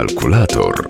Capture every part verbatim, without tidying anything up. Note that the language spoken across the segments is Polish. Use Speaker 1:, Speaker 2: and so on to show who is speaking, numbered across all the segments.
Speaker 1: Kalkulator.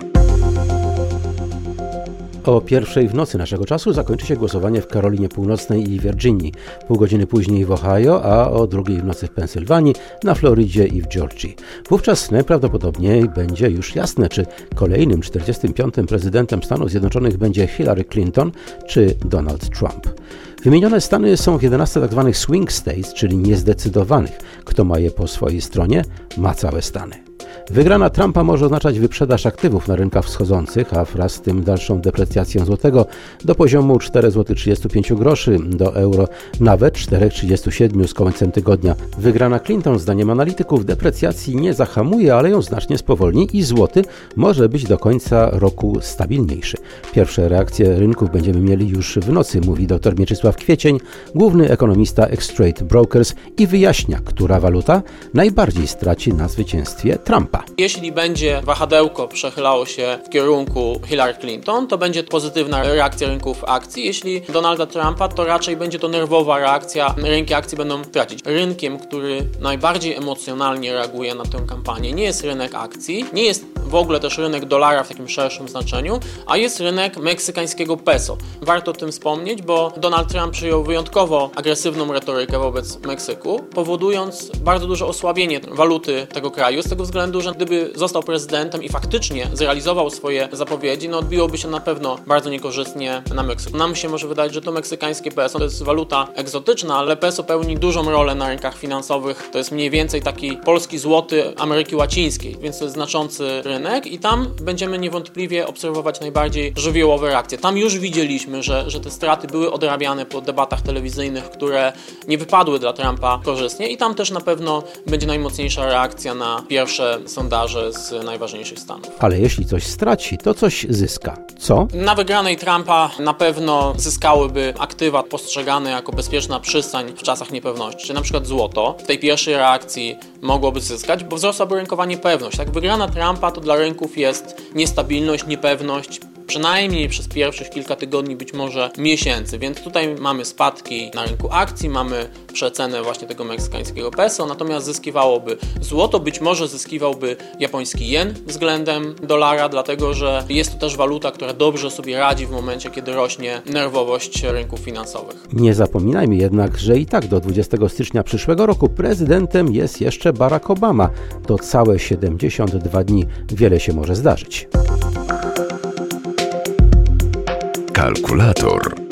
Speaker 2: O pierwszej w nocy naszego czasu zakończy się głosowanie w Karolinie Północnej i Virginii, pół godziny później w Ohio, a o drugiej w nocy w Pensylwanii, na Florydzie i w Georgii. Wówczas najprawdopodobniej będzie już jasne, czy kolejnym czterdziestym piątym prezydentem Stanów Zjednoczonych będzie Hillary Clinton czy Donald Trump. Wymienione stany są w jedenastu tzw. swing states, czyli niezdecydowanych. Kto ma je po swojej stronie, ma całe stany. Wygrana Trumpa może oznaczać wyprzedaż aktywów na rynkach wschodzących, a wraz z tym dalszą deprecjację złotego do poziomu cztery złote trzydzieści pięć groszy do euro, nawet cztery złote trzydzieści siedem z końcem tygodnia. Wygrana Clinton, zdaniem analityków, deprecjacji nie zahamuje, ale ją znacznie spowolni i złoty może być do końca roku stabilniejszy. Pierwsze reakcje rynków będziemy mieli już w nocy, mówi dr Mieczysław Kwiecień, główny ekonomista X-Trade Brokers, i wyjaśnia, która waluta najbardziej straci na zwycięstwie Trumpa.
Speaker 3: Jeśli będzie wahadełko przechylało się w kierunku Hillary Clinton, to będzie pozytywna reakcja rynków akcji. Jeśli Donalda Trumpa, to raczej będzie to nerwowa reakcja. Rynki akcji będą tracić. Rynkiem, który najbardziej emocjonalnie reaguje na tę kampanię, nie jest rynek akcji, nie jest w ogóle też rynek dolara w takim szerszym znaczeniu, a jest rynek meksykańskiego peso. Warto o tym wspomnieć, bo Donald Trump przyjął wyjątkowo agresywną retorykę wobec Meksyku, powodując bardzo duże osłabienie waluty tego kraju, z tego względu, że gdyby został prezydentem i faktycznie zrealizował swoje zapowiedzi, no odbiłoby się na pewno bardzo niekorzystnie na Meksyku. Nam się może wydać, że to meksykańskie peso to jest waluta egzotyczna, ale peso pełni dużą rolę na rynkach finansowych. To jest mniej więcej taki polski złoty Ameryki Łacińskiej, więc to jest znaczący rynek i tam będziemy niewątpliwie obserwować najbardziej żywiołowe reakcje. Tam już widzieliśmy, że, że te straty były odrabiane po debatach telewizyjnych, które nie wypadły dla Trumpa korzystnie i tam też na pewno będzie najmocniejsza reakcja na pierwsze sondaże z najważniejszych stanów.
Speaker 2: Ale jeśli coś straci, to coś zyska. Co?
Speaker 3: Na wygranej Trumpa na pewno zyskałyby aktywa postrzegane jako bezpieczna przystań w czasach niepewności, czyli na przykład złoto. W tej pierwszej reakcji mogłoby zyskać, bo wzrosłaby rynkowa niepewność. Tak, wygrana Trumpa to dla rynków jest niestabilność, niepewność, przynajmniej przez pierwszych kilka tygodni, być może miesięcy, więc tutaj mamy spadki na rynku akcji, mamy przecenę właśnie tego meksykańskiego peso, natomiast zyskiwałoby złoto, być może zyskiwałby japoński jen względem dolara, dlatego że jest to też waluta, która dobrze sobie radzi w momencie, kiedy rośnie nerwowość rynków finansowych.
Speaker 2: Nie zapominajmy jednak, że i tak do dwudziestego stycznia przyszłego roku prezydentem jest jeszcze Barack Obama. To całe siedemdziesiąt dwa dni. Wiele się może zdarzyć.
Speaker 1: Kalkulator.